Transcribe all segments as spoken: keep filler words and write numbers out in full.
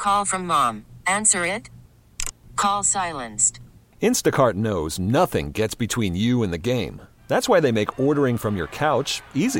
Call from mom. Answer it. Call silenced. Instacart knows nothing gets between you and the game. That's why they make ordering from your couch easy.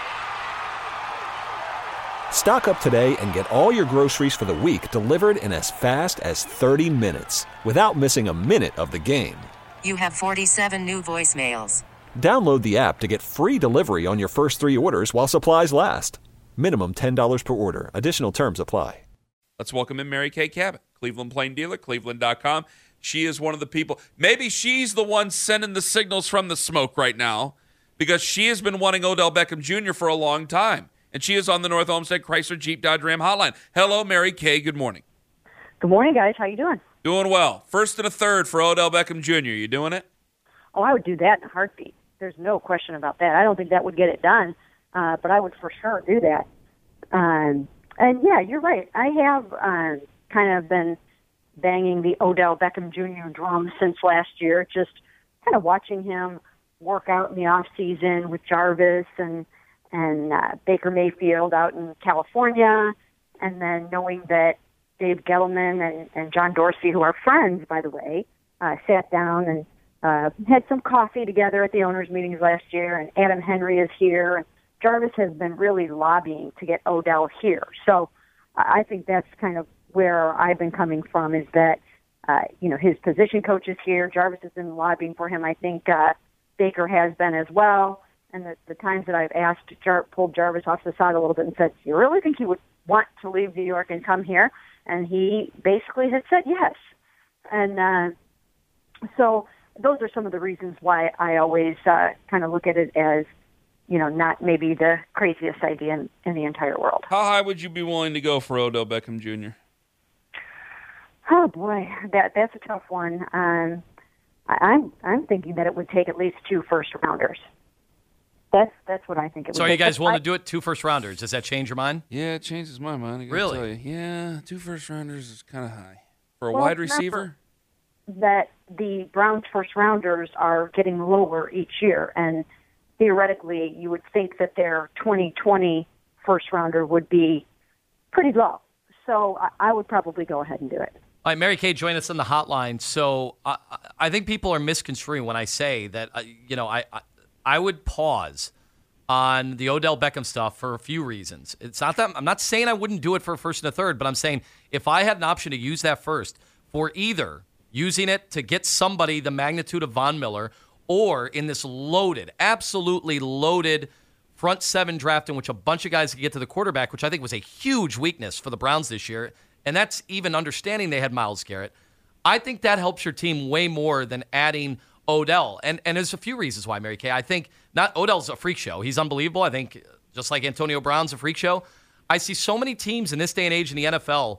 Stock up today and get all your groceries for the week delivered in as fast as thirty minutes without missing a minute of the game. You have forty-seven new voicemails. Download the app to get free delivery on your first three orders while supplies last. Minimum ten dollars per order. Additional terms apply. Let's welcome in Mary Kay Cabot, Cleveland Plain Dealer, Cleveland dot com. She is one of the people. Maybe she's the one sending the signals from the smoke right now because she has been wanting Odell Beckham Junior for a long time. And she is on the North Olmsted Chrysler Jeep Dodge Ram hotline. Hello, Mary Kay. Good morning. Good morning, guys. How you doing? Doing well. First and a third for Odell Beckham Junior You doing it? Oh, I would do that in a heartbeat. There's no question about that. I don't think that would get it done, uh, but I would for sure do that. Um, and, yeah, you're right. I have uh, kind of been banging the Odell Beckham Junior drum since last year, just kind of watching him work out in the off season with Jarvis and and uh, Baker Mayfield out in California, and then knowing that Dave Gettleman and, and John Dorsey, who are friends, by the way, uh, sat down and uh, had some coffee together at the owners' meetings last year, and Adam Henry is here. And Jarvis has been really lobbying to get Odell here. So I think that's kind of where I've been coming from, is that, uh, you know, his position coach is here. Jarvis has been lobbying for him. I think uh, Baker has been as well. And the, the times that I've asked, Jar- pulled Jarvis off the side a little bit and said, do you really think he would want to leave New York and come here? And he basically had said yes. And uh, so those are some of the reasons why I always uh, kind of look at it as, you know, not maybe the craziest idea in, in the entire world. How high would you be willing to go for Odell Beckham Junior? Oh, boy, that that's a tough one. Um, I, I'm I'm thinking that it would take at least two first-rounders. That's that's what I think it would. So are you guys willing I, to do it? Two first rounders. Does that change your mind? Yeah, it changes my mind. I gotta Really? tell you. Yeah, two first rounders is kind of high for a well, wide receiver. That the Browns first rounders are getting lower each year, and theoretically, you would think that their twenty twenty first rounder would be pretty low. So I, I would probably go ahead and do it. All right, Mary Kay, join us on the hotline. So I, I think people are misconstruing when I say that. Uh, you know, I. I I would pause on the Odell Beckham stuff for a few reasons. It's not that I'm not saying I wouldn't do it for a first and a third, but I'm saying if I had an option to use that first for either using it to get somebody the magnitude of Von Miller or in this loaded, absolutely loaded front seven draft in which a bunch of guys could get to the quarterback, which I think was a huge weakness for the Browns this year, and that's even understanding they had Myles Garrett. I think that helps your team way more than adding Odell. And and there's a few reasons why, Mary Kay. I think not Odell's a freak show. He's unbelievable. I think just like Antonio Brown's a freak show. I see so many teams in this day and age in the N F L,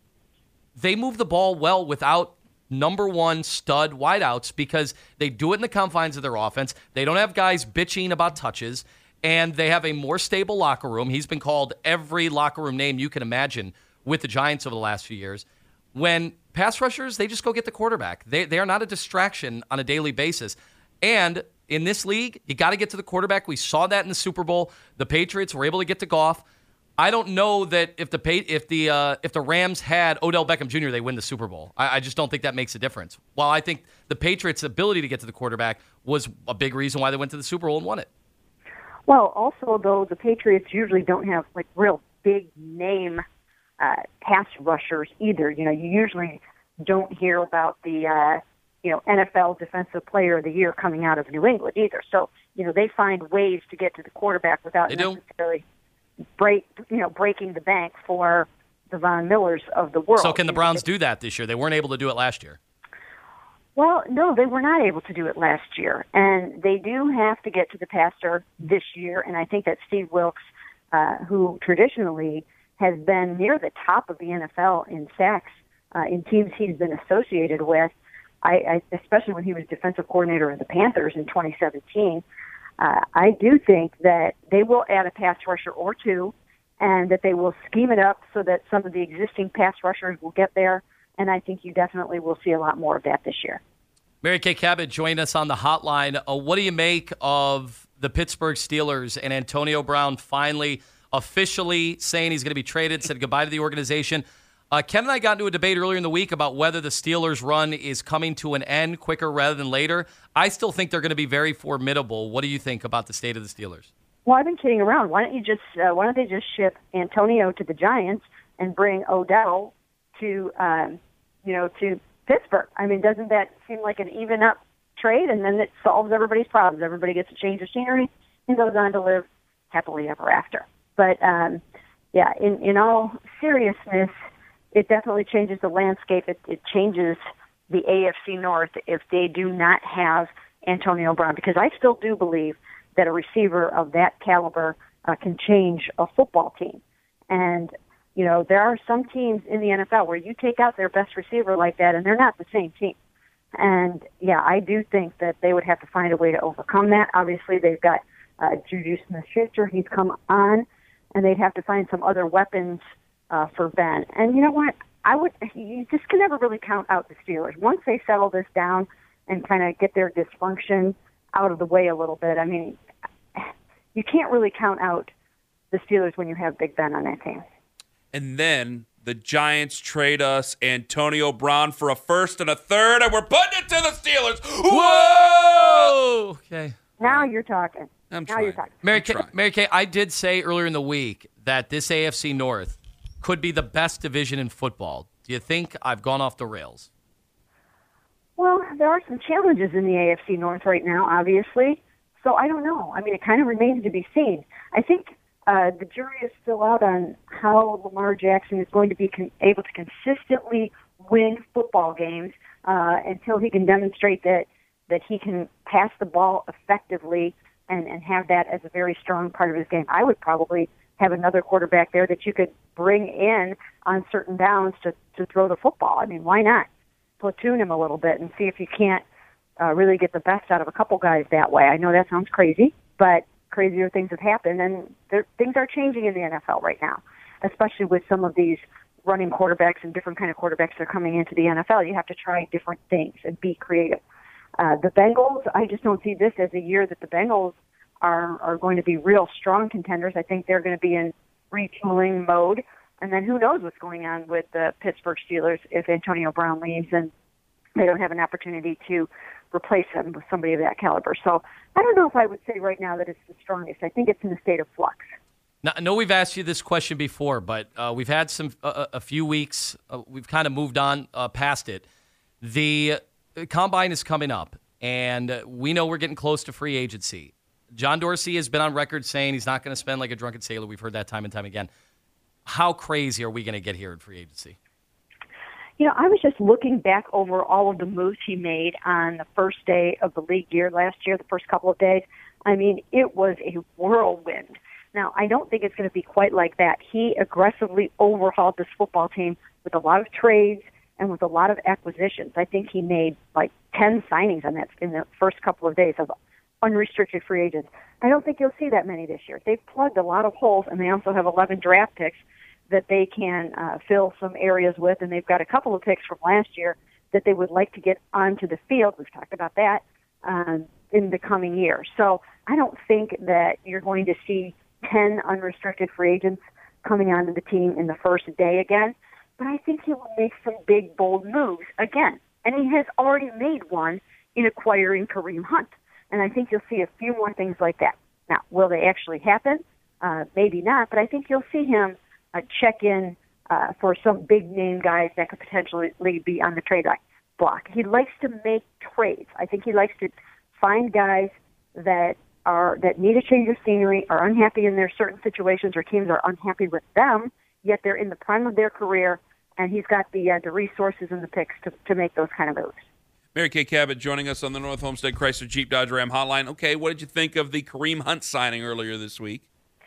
they move the ball well without number one stud wideouts because they do it in the confines of their offense. They don't have guys bitching about touches, and they have a more stable locker room. He's been called every locker room name you can imagine with the Giants over the last few years. When pass rushers, they just go get the quarterback. They they are not a distraction on a daily basis. And in this league, you got to get to the quarterback. We saw that in the Super Bowl. The Patriots were able to get to Goff. I don't know that if the if the uh, if the Rams had Odell Beckham Junior, they win the Super Bowl. I, I just don't think that makes a difference. While I think the Patriots' ability to get to the quarterback was a big reason why they went to the Super Bowl and won it. Well, also though, the Patriots usually don't have like real big name uh, pass rushers either. You know, you usually don't hear about the uh, you know N F L Defensive Player of the Year coming out of New England either. So you know they find ways to get to the quarterback without they necessarily break you know breaking the bank for the Von Millers of the world. So can the Browns do that this year? They weren't able to do it last year. Well, no, they were not able to do it last year, and they do have to get to the passer this year. And I think that Steve Wilkes, uh, who traditionally has been near the top of the N F L in sacks uh, in teams he's been associated with, I, I, especially when he was defensive coordinator of the Panthers in twenty seventeen, uh, I do think that they will add a pass rusher or two, and that they will scheme it up so that some of the existing pass rushers will get there. And I think you definitely will see a lot more of that this year. Mary Kay Cabot joined us on the hotline. Uh, what do you make of the Pittsburgh Steelers and Antonio Brown finally officially saying he's going to be traded, said goodbye to the organization? Uh, Ken and I got into a debate earlier in the week about whether the Steelers' run is coming to an end quicker rather than later. I still think they're going to be very formidable. What do you think about the state of the Steelers? Well, I've been kidding around. Why don't you just uh, why don't they just ship Antonio to the Giants and bring Odell to um, you know to Pittsburgh? I mean, doesn't that seem like an even up trade? And then it solves everybody's problems. Everybody gets a change of scenery and goes on to live happily ever after. But um, yeah, in in all seriousness, it definitely changes the landscape. It, it changes the A F C North if they do not have Antonio Brown, because I still do believe that a receiver of that caliber uh, can change a football team. And, you know, there are some teams in the N F L where you take out their best receiver like that, and they're not the same team. And, yeah, I do think that they would have to find a way to overcome that. Obviously, they've got uh, Juju Smith-Schuster. He's come on, and they'd have to find some other weapons uh, for Ben. And you know what? I would. You just can never really count out the Steelers. Once they settle this down and kind of get their dysfunction out of the way a little bit, I mean, you can't really count out the Steelers when you have Big Ben on that team. And then the Giants trade us Antonio Brown for a first and a third, and we're putting it to the Steelers. Whoa! Okay. Now you're talking. I'm now trying. you're talking. Mary I'm Kay, trying. Mary Kay, I did say earlier in the week that this A F C North could be the best division in football. Do you think I've gone off the rails? Well, there are some challenges in the A F C North right now, obviously. So I don't know. I mean, it kind of remains to be seen. I think uh, the jury is still out on how Lamar Jackson is going to be con- able to consistently win football games uh, until he can demonstrate that, that he can pass the ball effectively and, and have that as a very strong part of his game. I would probably have another quarterback there that you could bring in on certain downs to, to throw the football. I mean, why not platoon him a little bit and see if you can't uh, really get the best out of a couple guys that way. I know that sounds crazy, but crazier things have happened, and there, things are changing in the N F L right now, especially with some of these running quarterbacks and different kind of quarterbacks that are coming into the N F L. You have to try different things and be creative. Uh, the Bengals, I just don't see this as a year that the Bengals are, are going to be real strong contenders. I think they're going to be in retooling mode. And then who knows what's going on with the Pittsburgh Steelers if Antonio Brown leaves and they don't have an opportunity to replace him with somebody of that caliber. So I don't know if I would say right now that it's the strongest. I think it's in a state of flux. Now, I know we've asked you this question before, but uh, we've had some uh, a few weeks. Uh, we've kind of moved on uh, past it. The Combine is coming up, and we know we're getting close to free agency. John Dorsey has been on record saying he's not going to spend like a drunken sailor. We've heard that time and time again. How crazy are we going to get here in free agency? You know, I was just looking back over all of the moves he made on the first day of the league year last year, the first couple of days. I mean, it was a whirlwind. Now, I don't think it's going to be quite like that. He aggressively overhauled this football team with a lot of trades and with a lot of acquisitions. I think he made like ten signings on that in the first couple of days of unrestricted free agents. I don't think you'll see that many this year. They've plugged a lot of holes, and they also have eleven draft picks that they can uh, fill some areas with, and they've got a couple of picks from last year that they would like to get onto the field. We've talked about that um, in the coming year. So I don't think that you're going to see ten unrestricted free agents coming onto the team in the first day again, but I think he will make some big, bold moves again. And he has already made one in acquiring Kareem Hunt. And I think you'll see a few more things like that. Now, will they actually happen? Uh, maybe not, but I think you'll see him uh, check in uh, for some big-name guys that could potentially be on the trade block. He likes to make trades. I think he likes to find guys that are that need a change of scenery, are unhappy in their certain situations, or teams are unhappy with them, yet they're in the prime of their career, and he's got the uh, the resources and the picks to, to make those kind of moves. Mary Kay Cabot joining us on the North Homestead Chrysler Jeep Dodge Ram hotline. Okay, what did you think of the Kareem Hunt signing earlier this week?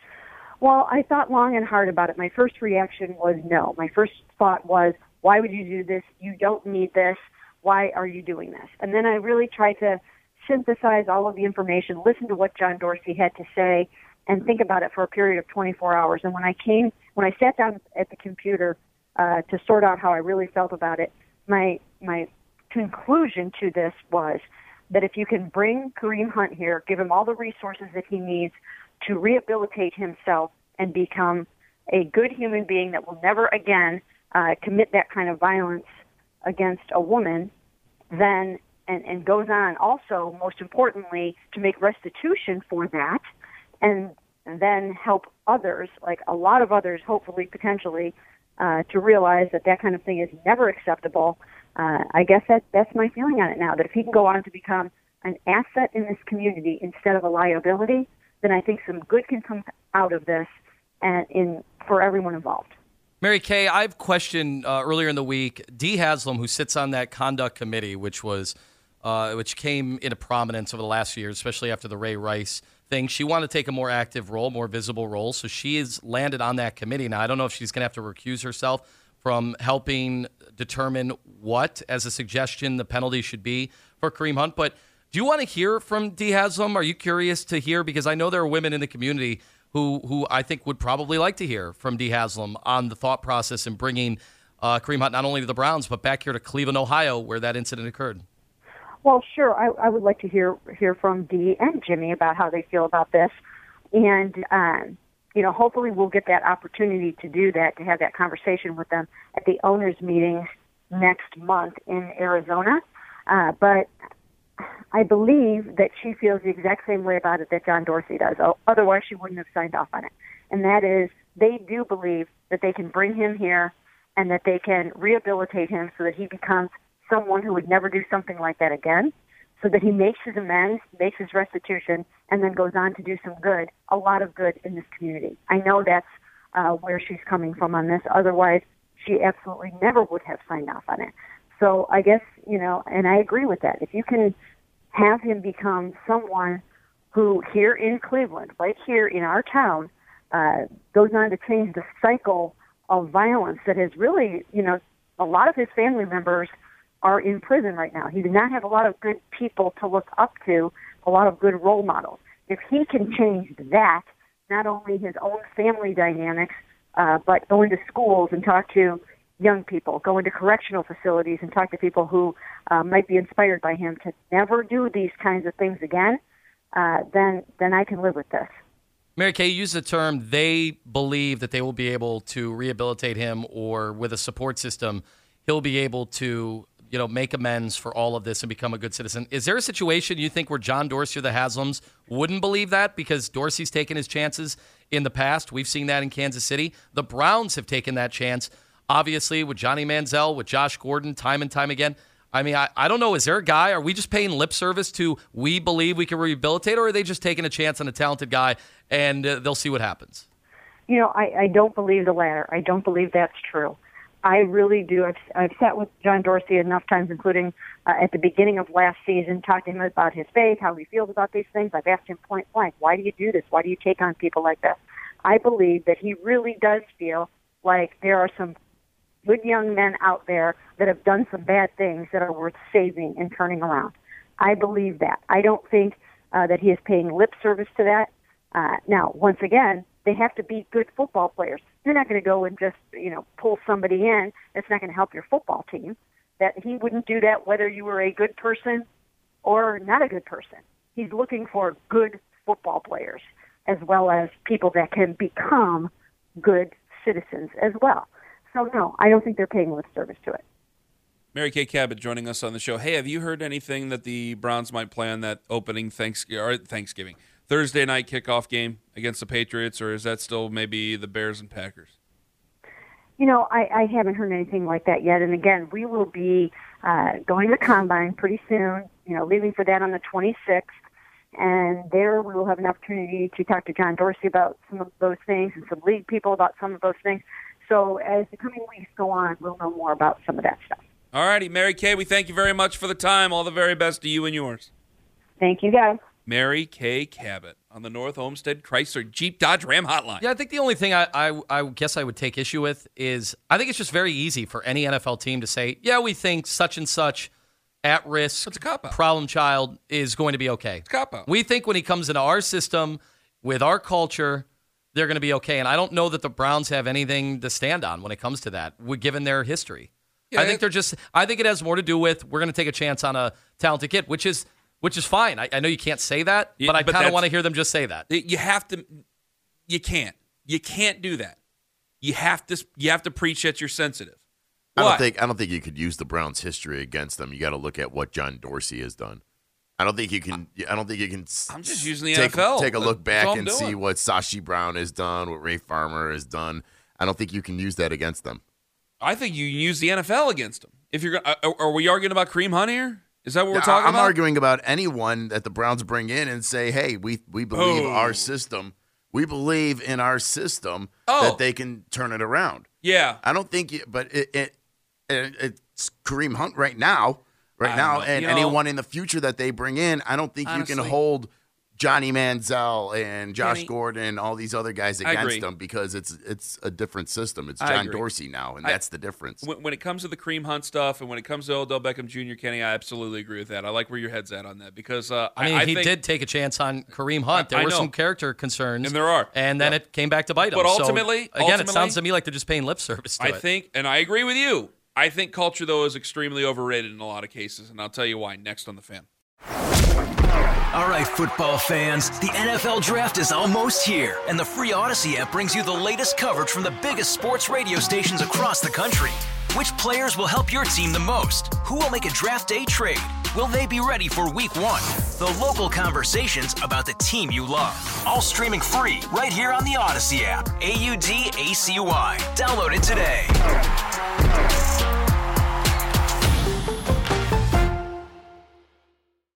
Well, I thought long and hard about it. My first reaction was no. My first thought was, why would you do this? You don't need this. Why are you doing this? And then I really tried to synthesize all of the information, listen to what John Dorsey had to say, and think about it for a period of twenty-four hours. And when I came, when I sat down at the computer uh, to sort out how I really felt about it, my my conclusion to this was that if you can bring Kareem Hunt here, give him all the resources that he needs to rehabilitate himself and become a good human being that will never again uh, commit that kind of violence against a woman, then and, and goes on also, most importantly, to make restitution for that, and, and then help others, like a lot of others, hopefully, potentially, uh, to realize that that kind of thing is never acceptable. Uh, I guess that that's my feeling on it now, that if he can go on to become an asset in this community instead of a liability, then I think some good can come out of this and in for everyone involved. Mary Kay, I've questioned uh, earlier in the week Dee Haslam, who sits on that conduct committee, which was uh, which came into prominence over the last few years, especially after the Ray Rice thing. She wanted to take a more active role, more visible role, so she has landed on that committee. Now, I don't know if she's going to have to recuse herself from helping determine what, as a suggestion, the penalty should be for Kareem Hunt, but do you want to hear from Dee Haslam? Are you curious to hear? Because I know there are women in the community who who I think would probably like to hear from Dee Haslam on the thought process in bringing uh, Kareem Hunt not only to the Browns, but back here to Cleveland, Ohio, where that incident occurred. Well, sure. I, I would like to hear hear from Dee and Jimmy about how they feel about this. And, um, you know, hopefully we'll get that opportunity to do that, to have that conversation with them at the owners' meeting next month in Arizona. Uh, but I believe that she feels the exact same way about it that John Dorsey does. Otherwise, she wouldn't have signed off on it. And that is, they do believe that they can bring him here and that they can rehabilitate him so that he becomes someone who would never do something like that again, so that he makes his amends, makes his restitution, and then goes on to do some good, a lot of good in this community. I know that's uh, where she's coming from on this. Otherwise, she absolutely never would have signed off on it. So I guess, you know, and I agree with that. If you can have him become someone who here in Cleveland, right here in our town, uh, goes on to change the cycle of violence that has really, you know, a lot of his family members are in prison right now. He does not have a lot of good people to look up to, a lot of good role models. If he can change that, not only his own family dynamics, uh, but go into schools and talk to young people, go into correctional facilities and talk to people who uh, might be inspired by him to never do these kinds of things again, uh, then then I can live with this. Mary Kay, you used the term they believe that they will be able to rehabilitate him, or with a support system, he'll be able to, you know, make amends for all of this and become a good citizen. Is there a situation you think where John Dorsey or the Haslams wouldn't believe that because Dorsey's taken his chances in the past? We've seen that in Kansas City. The Browns have taken that chance, obviously, with Johnny Manziel, with Josh Gordon, time and time again. I mean, I, I don't know. Is there a guy? Are we just paying lip service to we believe we can rehabilitate, or are they just taking a chance on a talented guy and uh, they'll see what happens? You know, I, I don't believe the latter. I don't believe that's true. I really do. I've, I've sat with John Dorsey enough times, including uh, at the beginning of last season, talked to him about his faith, how he feels about these things. I've asked him point blank, why do you do this? Why do you take on people like this? I believe that he really does feel like there are some good young men out there that have done some bad things that are worth saving and turning around. I believe that. I don't think uh, that he is paying lip service to that. Uh, now, once again, they have to be good football players. You're not going to go and just, you know, pull somebody in that's not going to help your football team. That he wouldn't do that whether you were a good person or not a good person. He's looking for good football players as well as people that can become good citizens as well. So, no, I don't think they're paying lip service to it. Mary Kay Cabot joining us on the show. Hey, have you heard anything that the Browns might play on that opening Thanksgiving, or Thanksgiving Thursday night kickoff game against the Patriots, or is that still maybe the Bears and Packers? You know, I, I haven't heard anything like that yet. And, again, we will be uh, going to Combine pretty soon, you know, leaving for that on the twenty-sixth. And there we will have an opportunity to talk to John Dorsey about some of those things and some league people about some of those things. So as the coming weeks go on, we'll know more about some of that stuff. All righty, Mary Kay, we thank you very much for the time. All the very best to you and yours. Thank you, guys. Mary Kay Cabot on the North Olmsted Chrysler Jeep Dodge Ram Hotline. Yeah, I think the only thing I, I, I guess I would take issue with is I think it's just very easy for any N F L team to say, yeah, we think such and such at-risk It's a cop-out. problem child is going to be okay. It's a cop-out. We think when he comes into our system with our culture, they're going to be okay. And I don't know that the Browns have anything to stand on when it comes to that, given their history. Yeah, I think they're just. I think it has more to do with we're going to take a chance on a talented kid, which is which is fine. I, I know you can't say that, Yeah, but I but kind of that's- want to hear them just say that. You have to. You can't. You can't do that. You have to. You have to preach that you're sensitive. I What? don't think I don't think you could use the Browns' history against them. You got to look at what John Dorsey has done. I don't think you can. I don't think you can. I'm just using the take, N F L. Take a look That's back all I'm and doing. see what Sashi Brown has done, what Ray Farmer has done. I don't think you can use that against them. I think you use the N F L against them. If you're, uh, are we arguing about Kareem Hunt here? Is that what we're talking I'm about? arguing about anyone that the Browns bring in and say, "Hey, we we believe Oh. our system. We believe in our system Oh. that they can turn it around." Yeah. I don't think, you, but it, it, it it's Kareem Hunt right now, right I now, don't know. and You know, anyone in the future that they bring in. I don't think you honestly, can hold Johnny Manziel and Josh Kenny, Gordon, all these other guys I agree. against them because it's it's a different system. It's I John agree. Dorsey now, and I- that's the difference. When, when it comes to the Kareem Hunt stuff and when it comes to Odell Beckham Junior, Kenny, I absolutely agree with that. I like where your head's at on that because uh, I mean, I he think, did take a chance on Kareem Hunt. There I- I were know. some character concerns. And there are. And then Yeah. it came back to bite him. But So, ultimately- again, it ultimately- sounds to me like they're just paying lip service to I it. think, and I agree with you. I think culture, though, is extremely overrated in a lot of cases, and I'll tell you why next on The Fan. All right, football fans, the N F L Draft is almost here, and the free Odyssey app brings you the latest coverage from the biggest sports radio stations across the country. Which players will help your team the most? Who will make a draft day trade? Will they be ready for week one? The local conversations about the team you love. All streaming free right here on the Odyssey app. A U D A C Y. Download it today.